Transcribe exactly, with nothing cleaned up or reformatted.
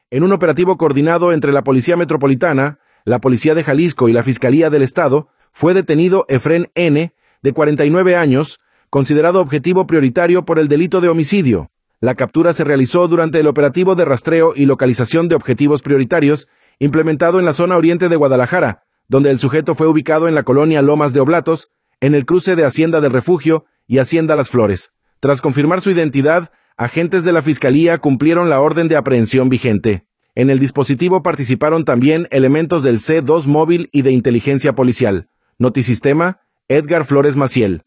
En un operativo coordinado entre la Policía Metropolitana, la Policía de Jalisco y la Fiscalía del Estado, fue detenido Efrén N., de cuarenta y nueve años, considerado objetivo prioritario por el delito de homicidio. La captura se realizó durante el operativo de rastreo y localización de objetivos prioritarios, implementado en la zona oriente de Guadalajara, donde el sujeto fue ubicado en la colonia Lomas de Oblatos, en el cruce de Hacienda del Refugio y Hacienda Las Flores. Tras confirmar su identidad, agentes de la Fiscalía cumplieron la orden de aprehensión vigente. En el dispositivo participaron también elementos del C dos móvil y de inteligencia policial. Notisistema, Edgar Flores Maciel.